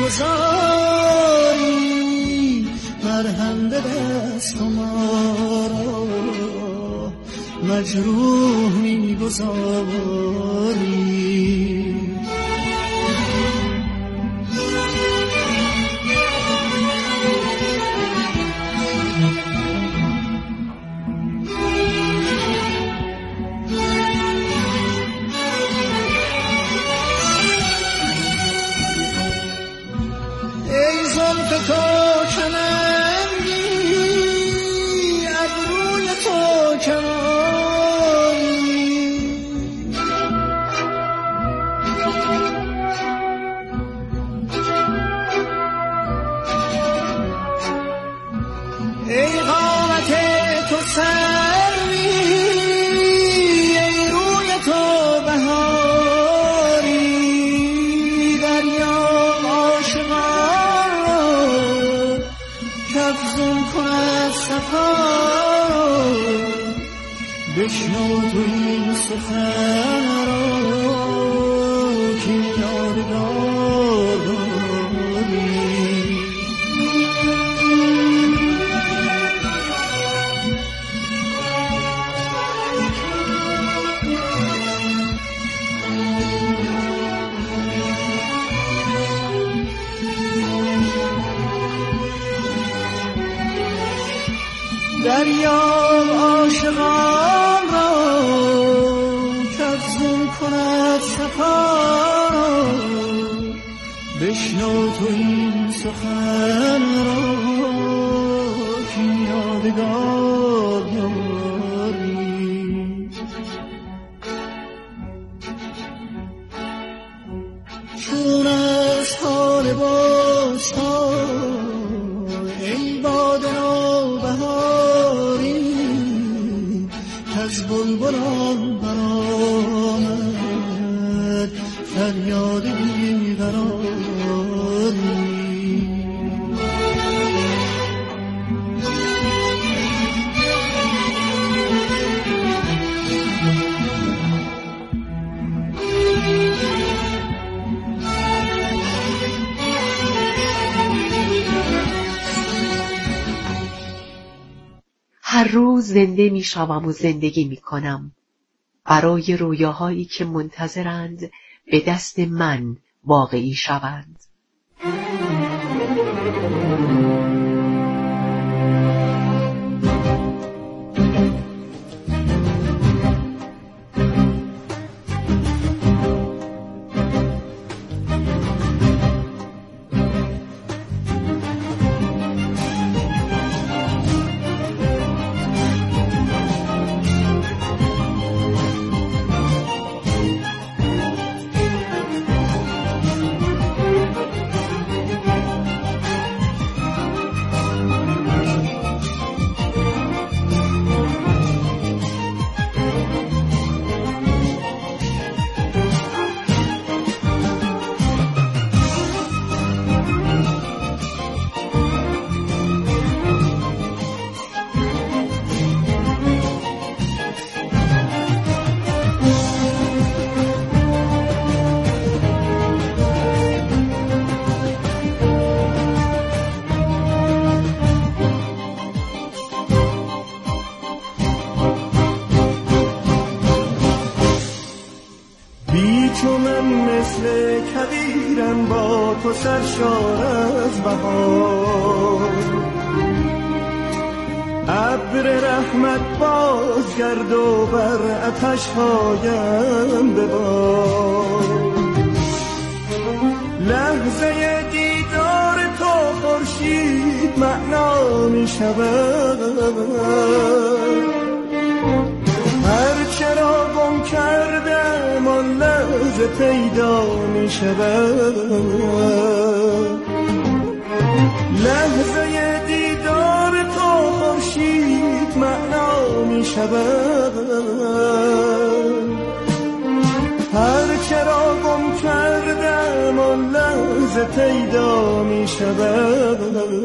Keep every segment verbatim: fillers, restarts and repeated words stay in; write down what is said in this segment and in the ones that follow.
میگذاری، مرهم به دست ما را مجروح میگذاری. تو کمندی، ابروی تو کمانی، ای قامت تو سروی، ای روی تو بهاری، دریا عاشقان افزون کند صفا، بشنو تو این سخن را که یادگار داری. دریا عاشقان را کافزون کند صفا را، بشنو تو این سخن را که یادگار داری. چون از حال بستان ای باد نوبهاری، از بلبلان برآمد فریاد بیقراری. هر روز زنده می شوم و زندگی می کنم برای رویاهایی که منتظرند به دست من واقعی شوند. تو سرشار از بهار، ابر رحمت بازگرد و بر آتش‌هایم ببار. لحظه دیدار تو خورشید معنا می شود، هرچه را گم کردم آن لحظه پیدا می شود. لحظه دیدار تو خورشید معنا می شود، هرچه را گم کردم آن لحظه پیدا می شود.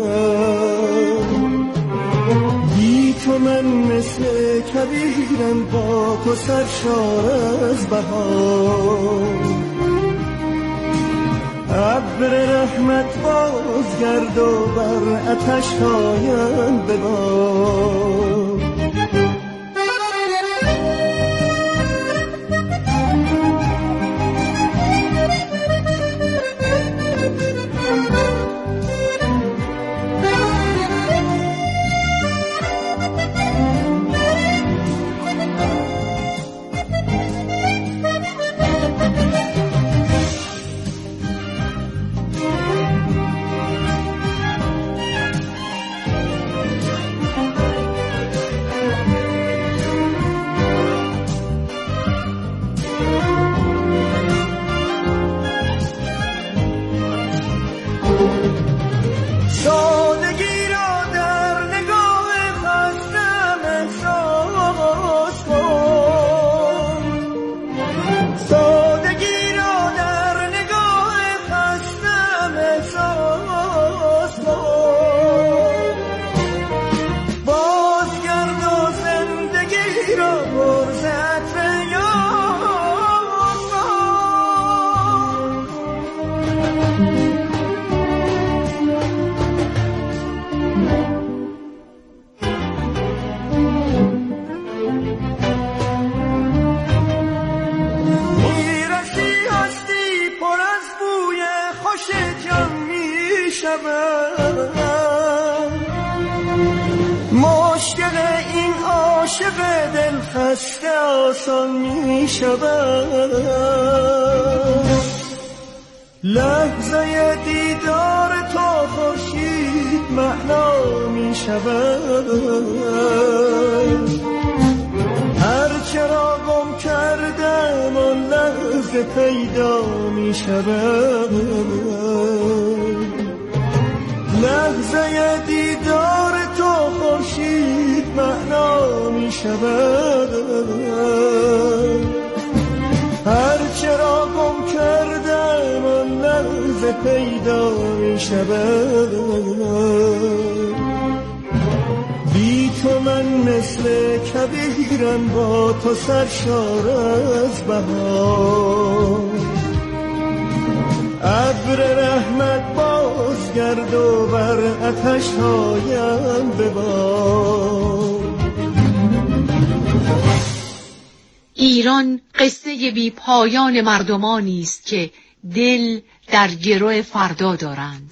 بی تو من مثل کبیرم، با تو سرشار از بهار. ابر رحمت بازگرد و بر آتش هایم ببار. مشکل این عاشق دل خسته آسان می شود. لحظه دیدار تو خورشید معنا می شود. هر چرا گم کردم آن لحظه پیدا می شود. لحظه دیدار تو خورشید معنا می شود. هر چرا گم کردم آن لحظه پیدا می شود. بی تو من مثل کبیرم با تو سرشار از بهار. ابر رحمت بازگرد و بر آتش هایم ببار. ایران قصه بی پایان مردمانی است که دل در گرو فردا دارند.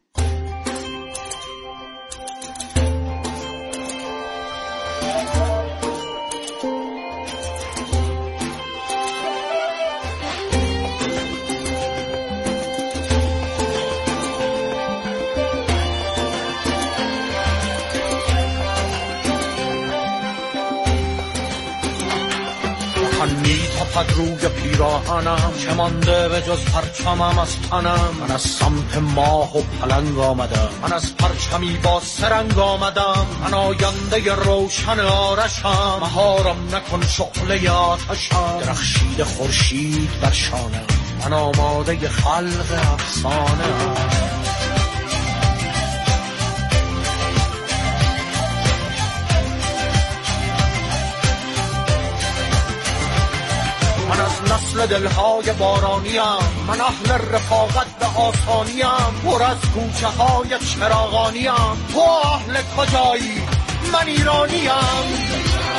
میتپد روی پیراهنم، چه مانده به جز پرچمم از تنم. من از سمت ماه و پلنگ آمدم، من از پرچمی با سرنگ آمدم. من آینده روشن آرشم، مهارم نکن شعله آتشم. درخشید خورشید بر شانم، من آماده خلق افسانه. نسل دلهای بارانیم، من اهل رفاقت به آسانیم. پر از کوچه های چراغانیم، تو اهل کجایی؟ من ایرانیم.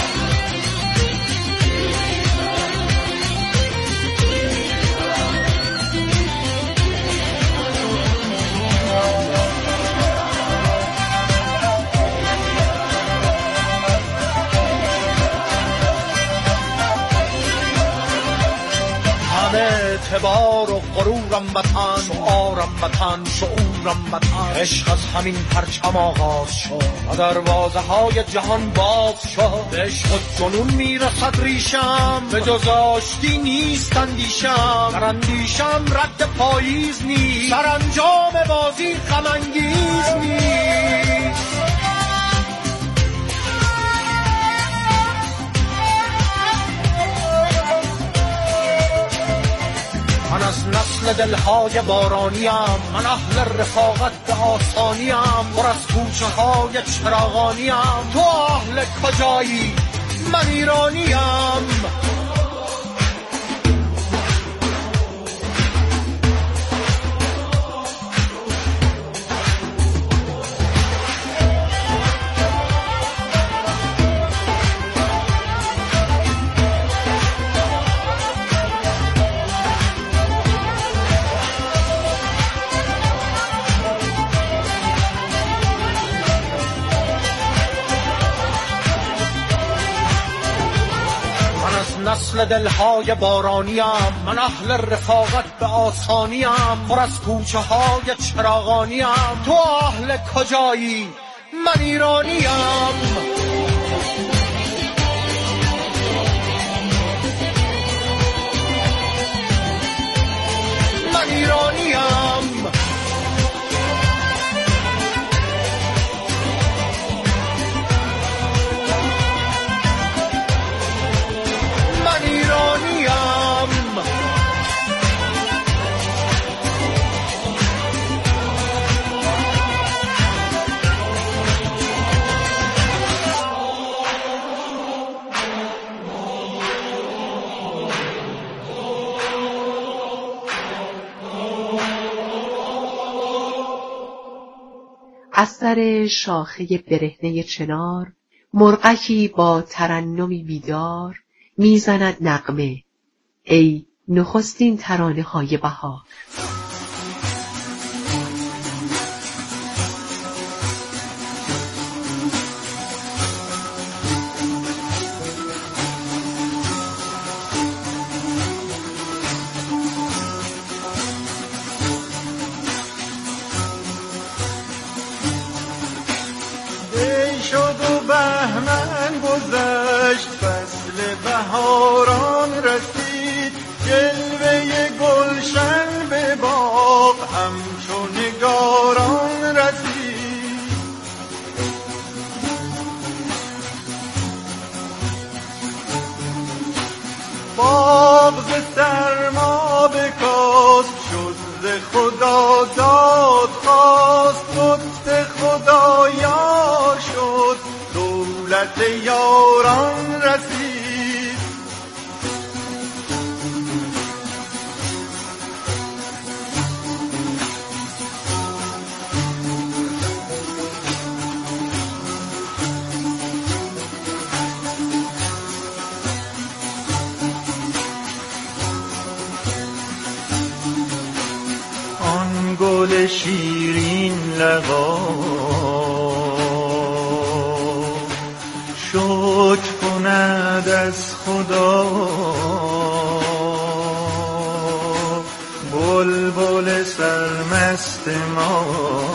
اعتبار و غرورم وطن، شعارم وطن، شعورم وطن. عشق از همین پرچم آغاز شد و دروازه های جهان باز شد. به عشق و جنون میرسد ریشم، به جز آشتی نیست اندیشم. در اندیشم رد پاییز نیست، سرانجام بازی غم انگیز نیست. من از نسل دلهای بارانیم، من اهل رفاقت به آسانیم. پر از کوچه های چراغانیم، تو اهل کجایی؟ من ایرانیم. مرغ دلهای بارانیم، من اهل رفاقت به آسانیم، پر از کوچه های چراغانیم. تو اهل کجایی؟ من ایرانیم. من ایرانیم. من ایرانیم. از سر شاخه برهنه چنار مرغکی با ترنمی بیدار میزند نغمه، ای نخستین ترانه های بهار. بهاران رسید، جلوه گلشن به باغ همچو نگاران رسید. باغ ز سرما بکاست، شد ز خدا داد خواست، لطف خدا یار شد، دولت یاران رسید. گل شیرین لقا شکر کند از خدا، بلبل سرمست ما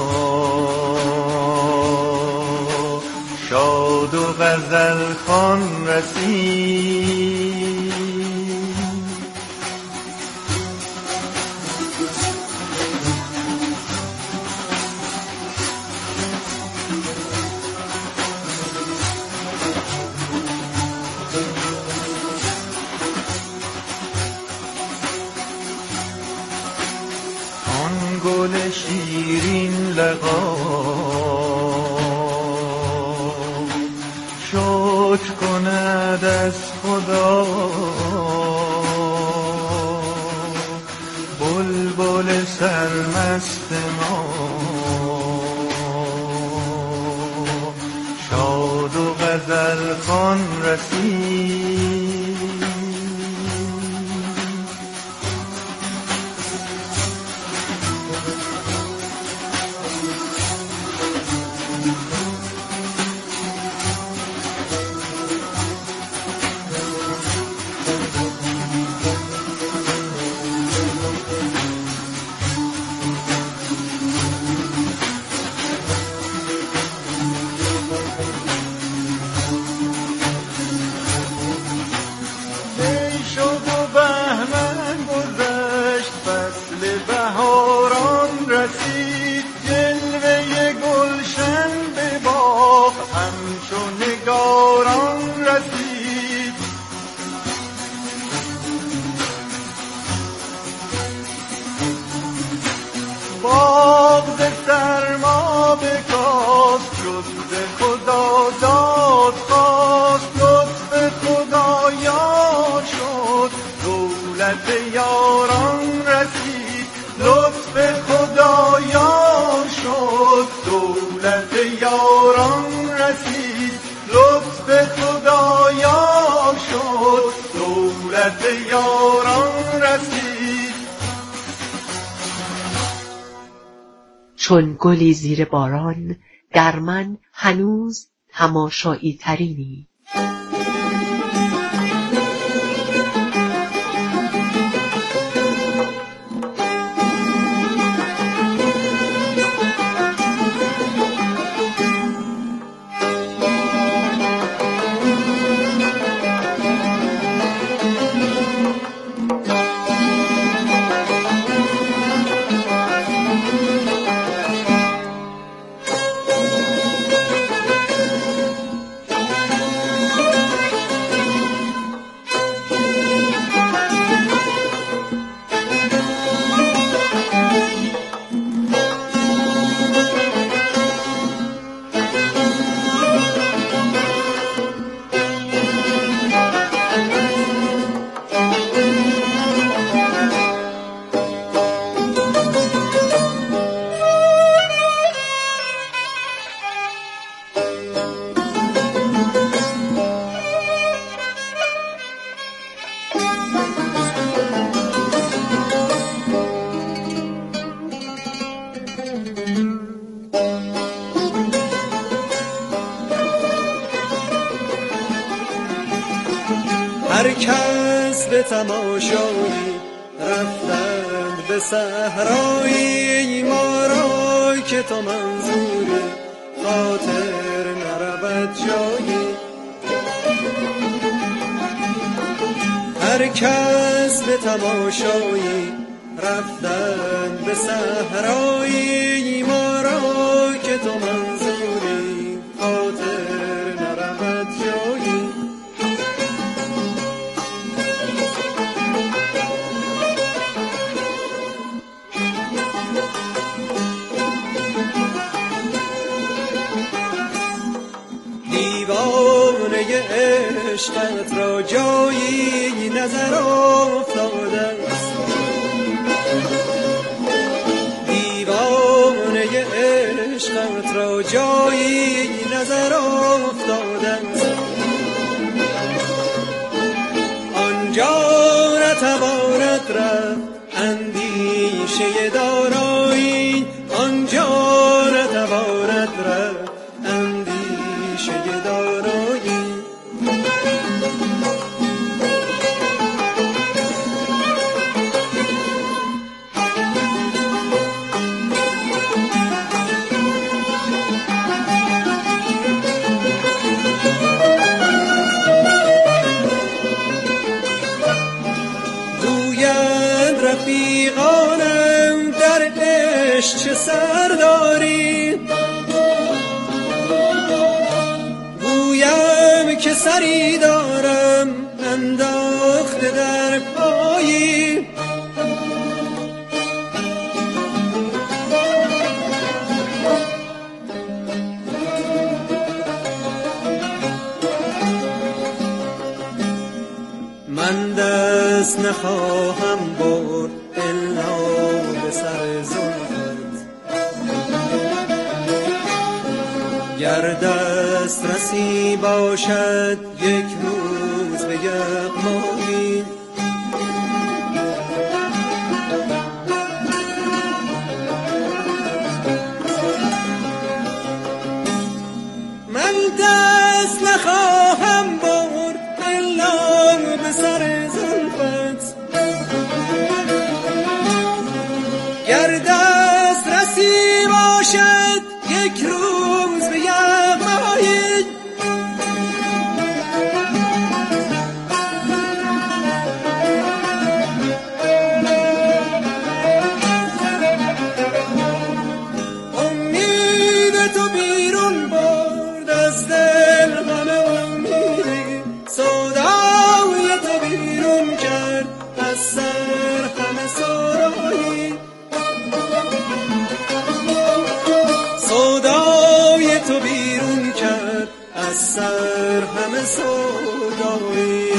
شاد و غزل خوان رسید. گل شیرین لقا شکر کند از خدا، بلبل سرمست ما شاد و غزل خوان رسید. چون گلی زیر باران در من هنوز تماشایی ترینی. به تماشایی رفتند به صحرایی، ما را که تو منظوری خاطر نرود جایی. هر کس به تماشایی رفتند به صحرایی، ما را که تو منظوری خاطر نرود جایی. دیوانه عشقت را جایی نظر افتاده است، دیوانه عشقت را جایی نظر افتاده است. آنجا نتواند رفت اندیشه دارایی، آنجا نتواند رفت اندیشه دارایی. گویند رفیقانم در عشق چه سر داری، گویم که سری دارم انداخته در پایی. من دست نخواهم برد الا به سر زلفت، گر دست رسی باشد یک روز به یغمایی. من دست نخواهم برد الا به سر زلفت، گر دست رسی باشد یک روز به یغمایی. امید تو بیرون برد از دل غم امیدی، سودای تو بیرون کرد از سر غم سرایی. سودای تو بیرون کرد از سر همه سودایی.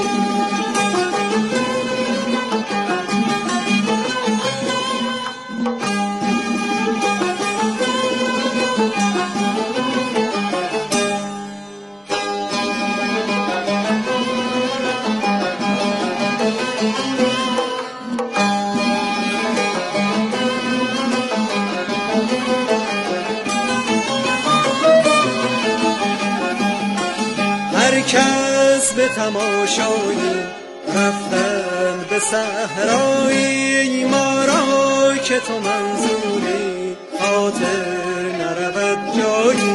هر کس به تماشایی رفتند به صحرایی، ما را که تو منظوری خاطر نرود جایی.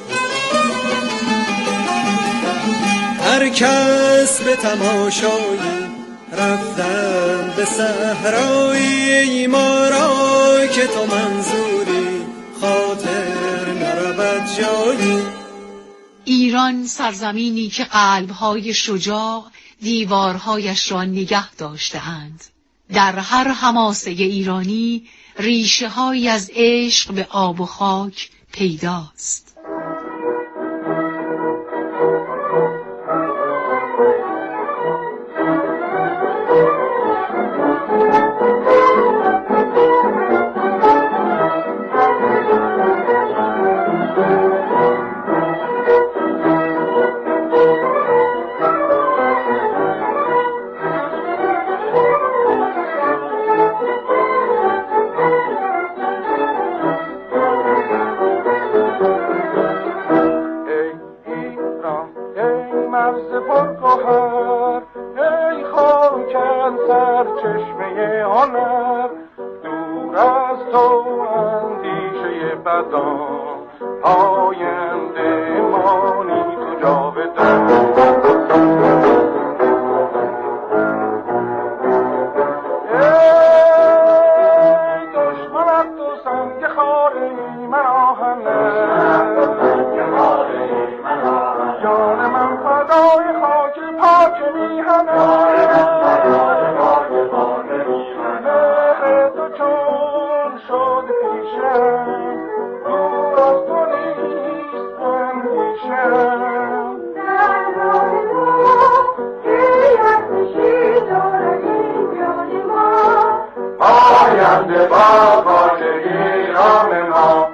هر کس به تماشایی رفتند به صحرایی، ما را که تو منظوری خاطر نرود جایی. ایران سرزمینی که قلب‌های شجاع دیوارهایش را نگه داشته‌اند. در هر حماسه ایرانی ریشه‌هایی از عشق به آب و خاک پیداست. چشمه هنر، دور از تو اندیشه بدان، آینده مانی تو جاودان. آینده با خاک ایران ما.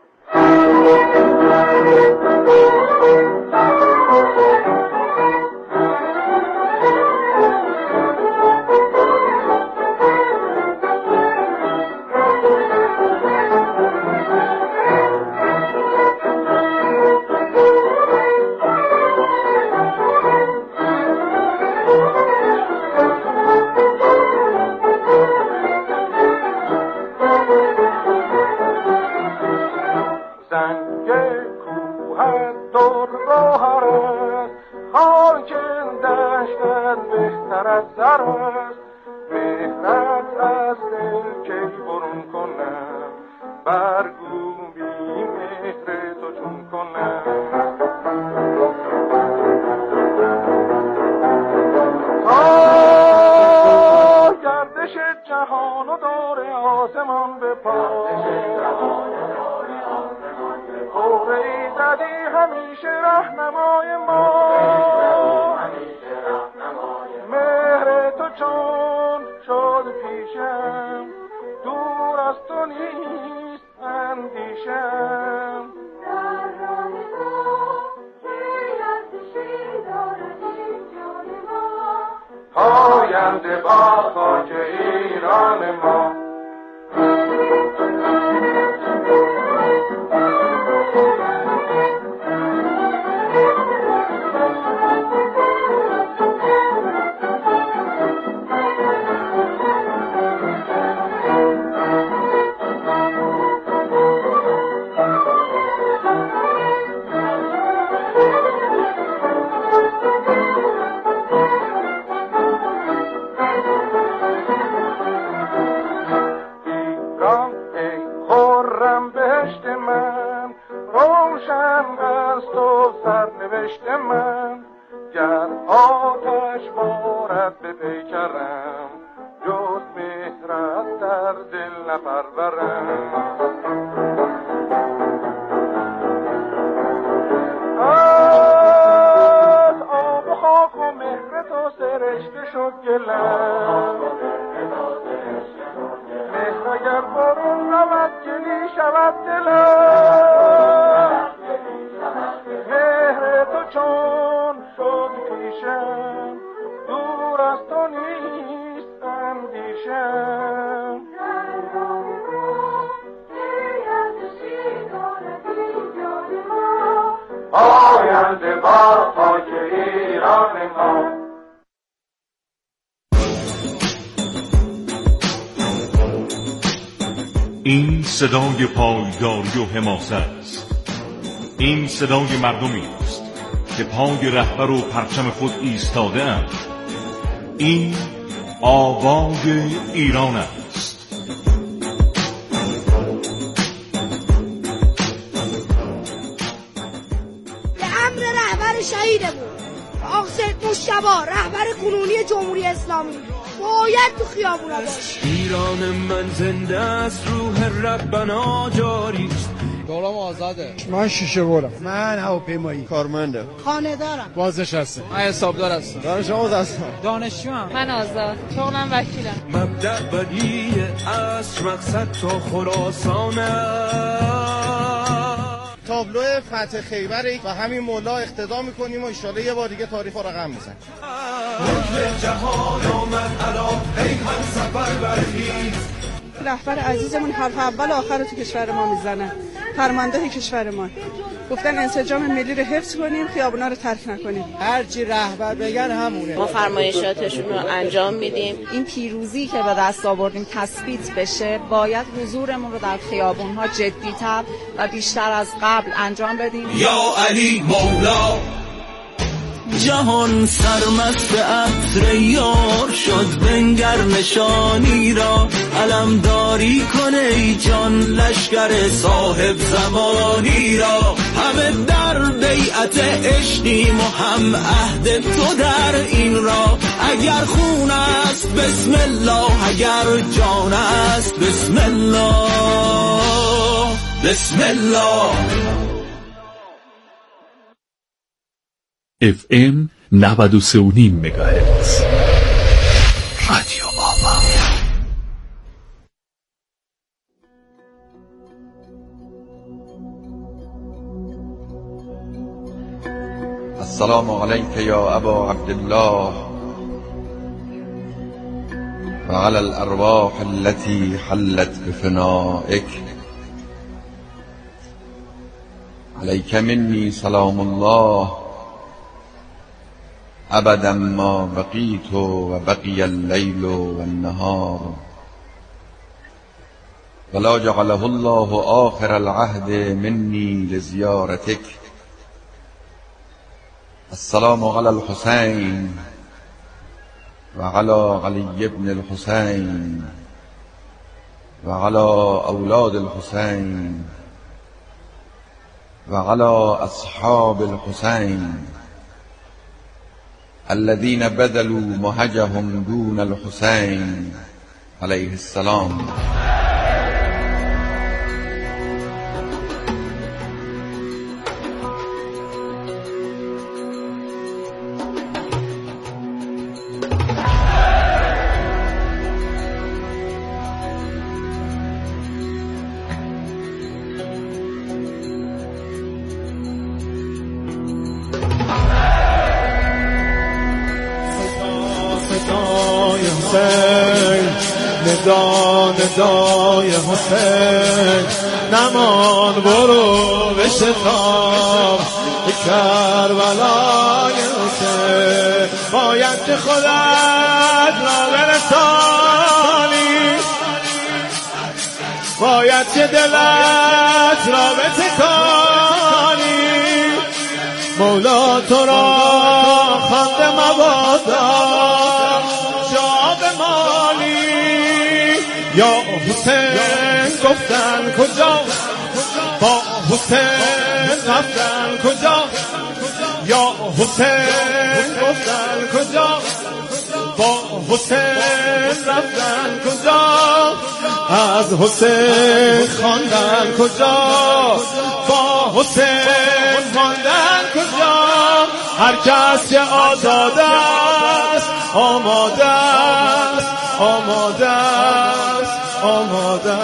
آینده با خاک ایران ما. آینده با خاک ایران ما. این صدای پایداری و حماسه است. این صدای مردمی است که پای رهبر و پرچم خود ایستاده اند. این آوای ایران است. به امر رهبر شهیدمون آقا سید مجتبی رهبر کنونی جمهوری اسلامی باید تو خیابونا باشه. ایران من زنده است، روح ربنا جاری است. دورم آزاده. من شیشه بارم. من هواپیمایی کارمندم. خانه دارم. بازنشسته. من حسابدار هستم. دانش آموز هستم. دانشجوام. من آزاد. شغلم وکیلم. مبدأ ولی عصر مقصد تا خراسان. تابلو فتح خیبر و همین مولا اقتدا میکنیم و ان شاءالله یه بار دیگه تاریخ رو رقم میزنیم. حکم جهان آمد الا ای هم سفر برخیز. رهبر عزیزمون حرف اول آخر رو تو کشور ما میزنه. فرمانده کشور ما. گفتن انسجام ملی رو حفظ کنیم، خیابونا رو ترک نکنیم. هر چی رهبر بگن همونه. ما فرمایشاتشون رو انجام میدیم. این پیروزی که به دست آوردیم تثبیت بشه، باید حضورمون رو در خیابون‌ها جدی‌تر و بیشتر از قبل انجام بدیم. یا علی مولا جهان سرمست عطر یار شد، بنگر نشانی را علمداری کنه ای جان، لشکر صاحب زمانی را. همه در بیعت عشقیم و هم عهد تو در این را. اگر خون است بسم الله، اگر جان است بسم الله، بسم الله. اف ام نود و سه و نیم مگاهرتز رادیو آوا. السلام علیک یا ابا عبدالله و علی الارواح التي حلت بفنائک. علیک منی سلام الله ابدا ما بقیت و بقی اللیل و النهار، ولا جعله الله آخر العهد منی لزیارتک. السلام علی الحسین و علی علی ابن الحسین و علی اولاد الحسین و علی اصحاب الحسین الذين بذلوا مهجهم دون الحسين عليه السلام. ندا ندای حسین نمان، برو به شتاب به کربلای حسین. باید که خودت را برسانی، باید که دلت را بتکانی. مولا تو را خوانده مبادا جا بمانی. یا حسین گفتن کجا، با حسین رفتن کجا. یا حسین گفتن کجا، با حسین رفتن کجا. از حسین خواندن کجا، با حسین خواندن کجا. هر کس که آزاد است آماده است، آماده است، آماده